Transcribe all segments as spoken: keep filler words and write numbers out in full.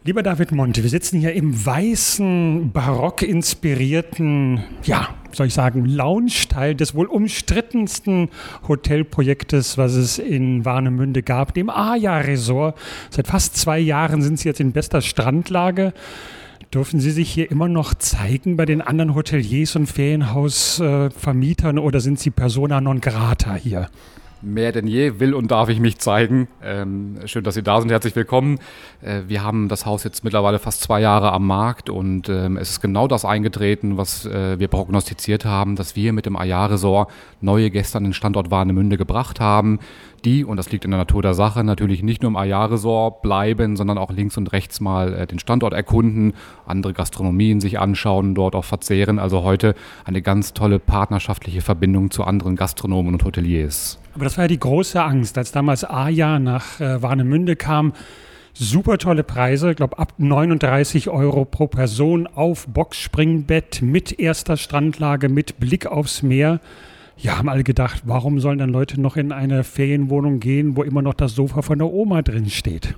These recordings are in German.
Lieber David Monte, wir sitzen hier im weißen, barock inspirierten, ja, soll ich sagen, Lounge-Teil des wohl umstrittensten Hotelprojektes, was es in Warnemünde gab, dem Aja Resort. Seit fast zwei Jahren sind Sie jetzt in bester Strandlage. Dürfen Sie sich hier immer noch zeigen bei den anderen Hoteliers und Ferienhausvermietern oder sind Sie persona non grata hier? Mehr denn je will und darf ich mich zeigen. Ähm, schön, dass Sie da sind. Herzlich willkommen. Äh, wir haben das Haus jetzt mittlerweile fast zwei Jahre am Markt und ähm, es ist genau das eingetreten, was äh, wir prognostiziert haben, dass wir mit dem Aja Resort neue Gäste an den Standort Warnemünde gebracht haben, die, und das liegt in der Natur der Sache, natürlich nicht nur im Aja Resort bleiben, sondern auch links und rechts mal äh, den Standort erkunden, andere Gastronomien sich anschauen, dort auch verzehren. Also heute eine ganz tolle partnerschaftliche Verbindung zu anderen Gastronomen und Hoteliers. Aber das war ja die große Angst, als damals Aja nach äh, Warnemünde kam. Super tolle Preise, ich glaube ab neununddreißig Euro pro Person auf Boxspringbett mit erster Strandlage, mit Blick aufs Meer. Ja, haben alle gedacht, warum sollen dann Leute noch in eine Ferienwohnung gehen, wo immer noch das Sofa von der Oma drin steht?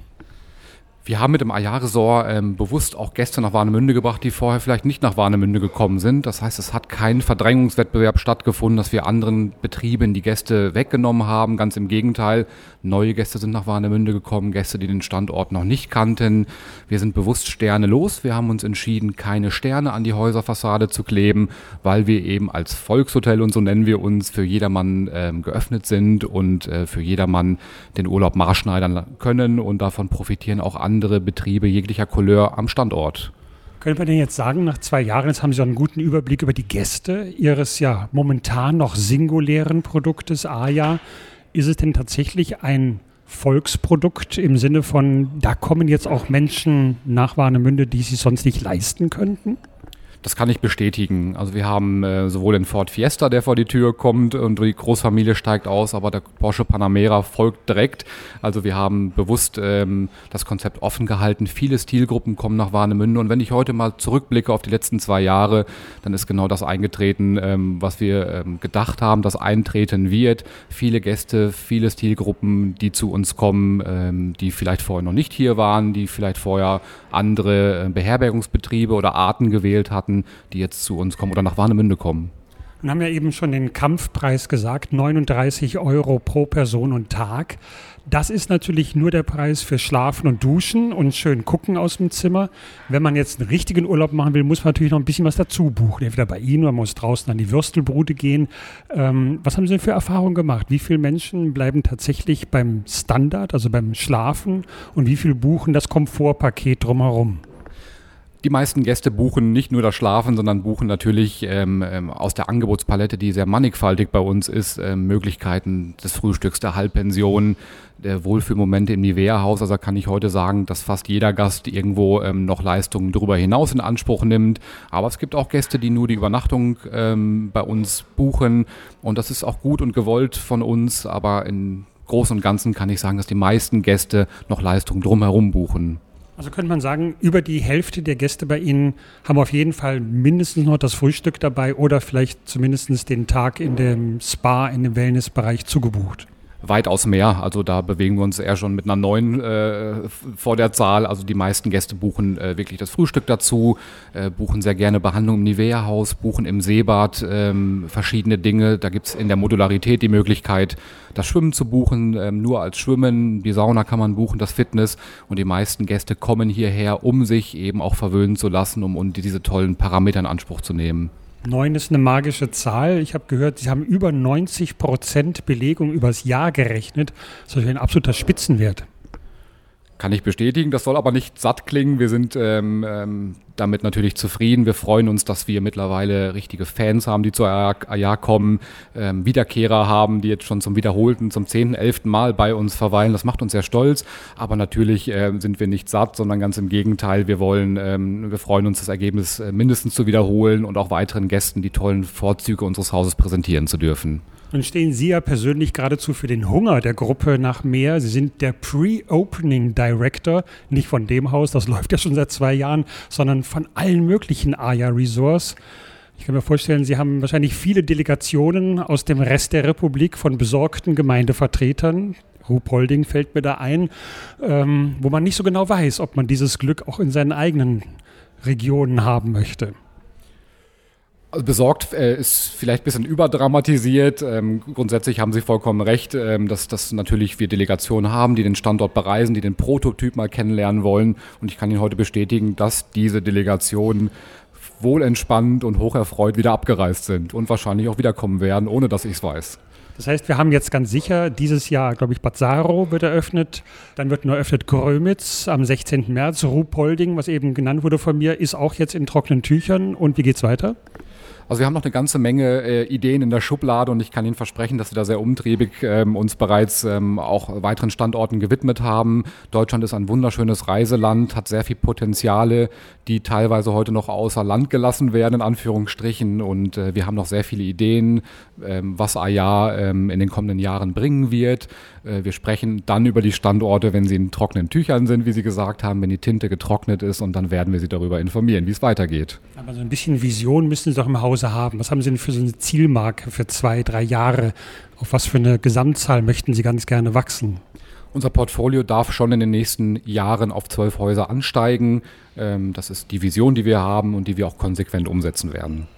Wir haben mit dem Aja Resort ähm, bewusst auch Gäste nach Warnemünde gebracht, die vorher vielleicht nicht nach Warnemünde gekommen sind. Das heißt, es hat kein Verdrängungswettbewerb stattgefunden, dass wir anderen Betrieben die Gäste weggenommen haben. Ganz im Gegenteil, neue Gäste sind nach Warnemünde gekommen, Gäste, die den Standort noch nicht kannten. Wir sind bewusst sternenlos. Wir haben uns entschieden, keine Sterne an die Häuserfassade zu kleben, weil wir eben als Volkshotel, und so nennen wir uns, für jedermann ähm, geöffnet sind und äh, für jedermann den Urlaub maßschneidern können und davon profitieren auch andere. andere Betriebe jeglicher Couleur am Standort. Können wir denn jetzt sagen, nach zwei Jahren, jetzt haben Sie einen guten Überblick über die Gäste Ihres ja momentan noch singulären Produktes Aja. Ist es denn tatsächlich ein Volksprodukt im Sinne von, da kommen jetzt auch Menschen nach Warnemünde, die sie sonst nicht leisten könnten? Das kann ich bestätigen. Also wir haben äh, sowohl den Ford Fiesta, der vor die Tür kommt und die Großfamilie steigt aus, aber der Porsche Panamera folgt direkt. Also wir haben bewusst ähm, das Konzept offen gehalten. Viele Stilgruppen kommen nach Warnemünde und wenn ich heute mal zurückblicke auf die letzten zwei Jahre, dann ist genau das eingetreten, ähm, was wir ähm, gedacht haben, das eintreten wird. Viele Gäste, viele Stilgruppen, die zu uns kommen, ähm, die vielleicht vorher noch nicht hier waren, die vielleicht vorher andere äh, Beherbergungsbetriebe oder Arten gewählt hatten, die jetzt zu uns kommen oder nach Warnemünde kommen. Wir haben ja eben schon den Kampfpreis gesagt, neununddreißig Euro pro Person und Tag. Das ist natürlich nur der Preis für Schlafen und Duschen und schön gucken aus dem Zimmer. Wenn man jetzt einen richtigen Urlaub machen will, muss man natürlich noch ein bisschen was dazu buchen. Entweder bei Ihnen oder man muss draußen an die Würstelbude gehen. Ähm, was haben Sie denn für Erfahrungen gemacht? Wie viele Menschen bleiben tatsächlich beim Standard, also beim Schlafen, und wie viele buchen das Komfortpaket drumherum? Die meisten Gäste buchen nicht nur das Schlafen, sondern buchen natürlich ähm, aus der Angebotspalette, die sehr mannigfaltig bei uns ist, äh, Möglichkeiten des Frühstücks, der Halbpension, der Wohlfühlmomente im Nivea-Haus. Also kann ich heute sagen, dass fast jeder Gast irgendwo ähm, noch Leistungen darüber hinaus in Anspruch nimmt. Aber es gibt auch Gäste, die nur die Übernachtung ähm, bei uns buchen. Und das ist auch gut und gewollt von uns. Aber im Großen und Ganzen kann ich sagen, dass die meisten Gäste noch Leistungen drumherum buchen. Also könnte man sagen, über die Hälfte der Gäste bei Ihnen haben auf jeden Fall mindestens noch das Frühstück dabei oder vielleicht zumindest den Tag in dem Spa, in dem Wellnessbereich zugebucht. Weitaus mehr, also da bewegen wir uns eher schon mit einer neun äh, vor der Zahl. Also die meisten Gäste buchen äh, wirklich das Frühstück dazu, äh, buchen sehr gerne Behandlung im Nivea-Haus, buchen im Seebad ähm, verschiedene Dinge. Da gibt es in der Modularität die Möglichkeit, das Schwimmen zu buchen, ähm, nur als Schwimmen. Die Sauna kann man buchen, das Fitness. Und die meisten Gäste kommen hierher, um sich eben auch verwöhnen zu lassen, um, um diese tollen Parameter in Anspruch zu nehmen. Neun ist eine magische Zahl. Ich habe gehört, Sie haben über neunzig Prozent Belegung übers Jahr gerechnet. Das ist natürlich ein absoluter Spitzenwert. Kann ich bestätigen, das soll aber nicht satt klingen. Wir sind ähm, ähm, damit natürlich zufrieden. Wir freuen uns, dass wir mittlerweile richtige Fans haben, die zur Aja kommen, ähm, Wiederkehrer haben, die jetzt schon zum wiederholten, zum zehnten, elften Mal bei uns verweilen. Das macht uns sehr stolz. Aber natürlich äh, sind wir nicht satt, sondern ganz im Gegenteil. Wir wollen, ähm, wir freuen uns, das Ergebnis äh, mindestens zu wiederholen und auch weiteren Gästen die tollen Vorzüge unseres Hauses präsentieren zu dürfen. Nun stehen Sie ja persönlich geradezu für den Hunger der Gruppe nach mehr. Sie sind der Pre-Opening Director, nicht von dem Haus, das läuft ja schon seit zwei Jahren, sondern von allen möglichen Aja Resorts. Ich kann mir vorstellen, Sie haben wahrscheinlich viele Delegationen aus dem Rest der Republik von besorgten Gemeindevertretern. Ruhpolding fällt mir da ein, ähm, wo man nicht so genau weiß, ob man dieses Glück auch in seinen eigenen Regionen haben möchte. Also besorgt äh, ist vielleicht ein bisschen überdramatisiert. Ähm, grundsätzlich haben Sie vollkommen recht, ähm, dass, dass natürlich wir Delegationen haben, die den Standort bereisen, die den Prototyp mal kennenlernen wollen. Und ich kann Ihnen heute bestätigen, dass diese Delegationen wohlentspannt und hocherfreut wieder abgereist sind und wahrscheinlich auch wiederkommen werden, ohne dass ich es weiß. Das heißt, wir haben jetzt ganz sicher dieses Jahr, glaube ich, Bad Saro wird eröffnet. Dann wird nur eröffnet Grömitz am sechzehnten März. Ruhpolding, was eben genannt wurde von mir, ist auch jetzt in trockenen Tüchern. Und wie geht's weiter? Also wir haben noch eine ganze Menge äh, Ideen in der Schublade und ich kann Ihnen versprechen, dass wir da sehr umtriebig ähm, uns bereits ähm, auch weiteren Standorten gewidmet haben. Deutschland ist ein wunderschönes Reiseland, hat sehr viel Potenziale, die teilweise heute noch außer Land gelassen werden, in Anführungsstrichen. Und äh, wir haben noch sehr viele Ideen, ähm, was A J A ähm, in den kommenden Jahren bringen wird. Äh, wir sprechen dann über die Standorte, wenn sie in trockenen Tüchern sind, wie Sie gesagt haben, wenn die Tinte getrocknet ist, und dann werden wir Sie darüber informieren, wie es weitergeht. Aber so ein bisschen Vision müssen Sie doch im Hause haben. Was haben Sie denn für so eine Zielmarke für zwei, drei Jahre? Auf was für eine Gesamtzahl möchten Sie ganz gerne wachsen? Unser Portfolio darf schon in den nächsten Jahren auf zwölf Häuser ansteigen. Das ist die Vision, die wir haben und die wir auch konsequent umsetzen werden.